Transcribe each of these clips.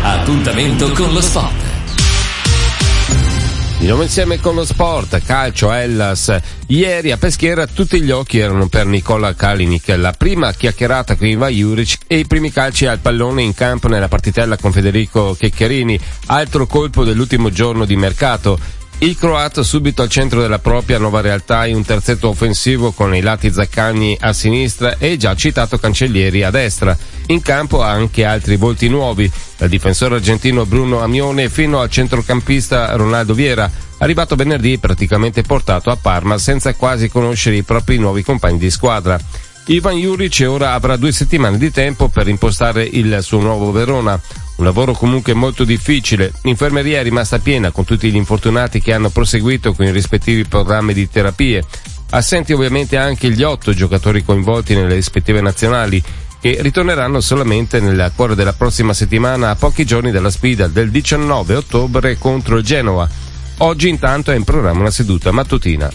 Appuntamento con lo sport. Di nuovo insieme con lo sport, calcio, Hellas. Ieri a Peschiera tutti gli occhi erano per Nikola Kalinic, la prima chiacchierata con Ivan Juric e i primi calci al pallone in campo nella partitella con Federico Checcherini, altro colpo dell'ultimo giorno di mercato. Il croato subito al centro della propria nuova realtà in un terzetto offensivo con i lati Zaccagni a sinistra e già citato Cancellieri a destra. In campo ha anche altri volti nuovi, dal difensore argentino Bruno Amione fino al centrocampista Ronaldo Viera, arrivato venerdì praticamente portato a Parma senza quasi conoscere i propri nuovi compagni di squadra. Ivan Juric ora avrà 2 settimane di tempo per impostare il suo nuovo Verona. Un lavoro comunque molto difficile. L'infermeria è rimasta piena con tutti gli infortunati che hanno proseguito con i rispettivi programmi di terapie. Assenti ovviamente anche gli 8 giocatori coinvolti nelle rispettive nazionali, che ritorneranno solamente nel cuore della prossima settimana a pochi giorni dalla sfida del 19 ottobre contro il Genoa. Oggi intanto è in programma una seduta mattutina.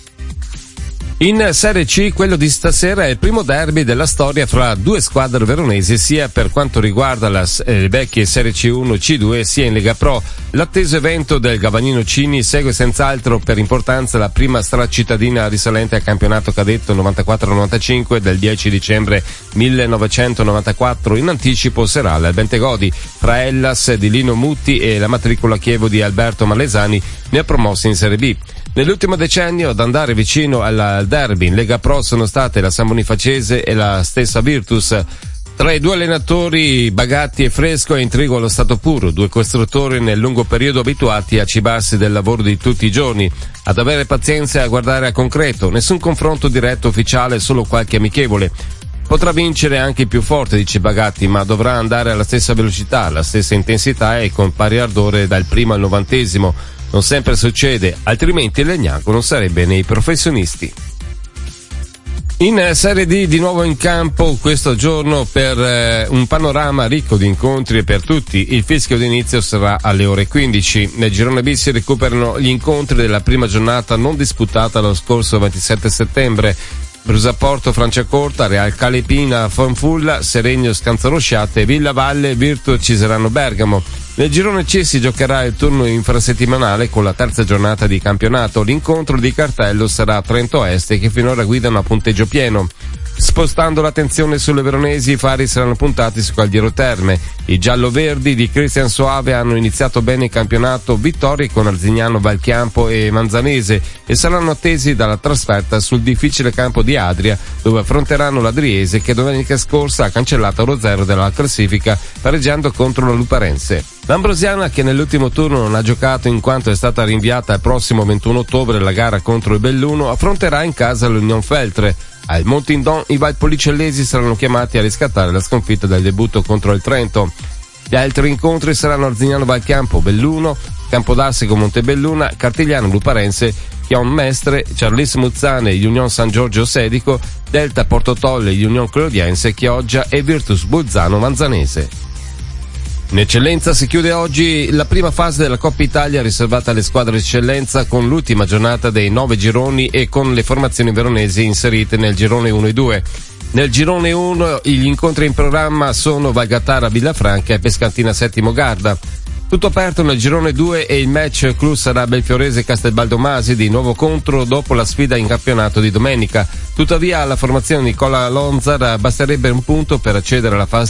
In Serie C, quello di stasera è il primo derby della storia fra 2 squadre veronesi, sia per quanto riguarda le vecchie Serie C1 e C2 sia in Lega Pro. L'atteso evento del Gavagnino Cini segue senz'altro per importanza la prima stracittadina risalente al campionato cadetto 94-95 del 10 dicembre 1994 in anticipo serale al Bentegodi, fra Hellas di Lino Mutti e la matricola Chievo di Alberto Malesani, neopromosse in Serie B. Nell'ultimo decennio ad andare vicino al derby in Lega Pro sono state la San Bonifacese e la stessa Virtus. Tra i 2 allenatori Bagatti e Fresco è intrigo allo stato puro, 2 costruttori nel lungo periodo abituati a cibarsi del lavoro di tutti i giorni, ad avere pazienza e a guardare a concreto, nessun confronto diretto ufficiale, solo qualche amichevole. Potrà vincere anche il più forte, dice Bagatti, ma dovrà andare alla stessa velocità, alla stessa intensità e con pari ardore dal primo al 90°. Non sempre succede, altrimenti il Legnaco non sarebbe nei professionisti. In Serie D di nuovo in campo questo giorno per un panorama ricco di incontri e per tutti. Il fischio d'inizio sarà alle ore 15. Nel girone B si recuperano gli incontri della prima giornata non disputata lo scorso 27 settembre. Brusaporto Franciacorta, Real Calepina Fonfulla, Seregno Scanzarosciate, Villa Valle, Virtus Ciserano Bergamo. Nel girone C si giocherà il turno infrasettimanale con la terza giornata di campionato. L'incontro di cartello sarà a Trento Est, che finora guidano a punteggio pieno. Spostando l'attenzione sulle veronesi, i fari saranno puntati su Caldiero Terme. I giallo-verdi di Cristian Soave hanno iniziato bene il campionato, vittorie con Arzignano, Valchiampo e Manzanese, e saranno attesi dalla trasferta sul difficile campo di Adria, dove affronteranno l'Adriese, che domenica scorsa ha cancellato lo 0 della classifica pareggiando contro la Luparense. L'Ambrosiana, che nell'ultimo turno non ha giocato in quanto è stata rinviata al prossimo 21 ottobre la gara contro il Belluno, affronterà in casa l'Union Feltre. Al Montindon i valpolicellesi saranno chiamati a riscattare la sconfitta del debutto contro il Trento. Gli altri incontri saranno Arzignano Valchiampo, Belluno, Campodarsego Montebelluna, Cartigliano Luparense, Chion Mestre, Charlis Muzzane, Union San Giorgio Sedico, Delta Portotolle, Union Clodiense, Chioggia e Virtus Bolzano Manzanese. In eccellenza si chiude oggi la prima fase della Coppa Italia riservata alle squadre eccellenza con l'ultima giornata dei 9 gironi e con le formazioni veronesi inserite nel girone 1 e 2. Nel girone 1 gli incontri in programma sono Valgatara Villafranca e Pescantina Settimo Garda. Tutto aperto nel girone 2 e il match clou sarà Belfiorese Castelbaldo Masi di nuovo contro dopo la sfida in campionato di domenica. Tuttavia alla formazione Nicola Lonzar basterebbe un punto per accedere alla fase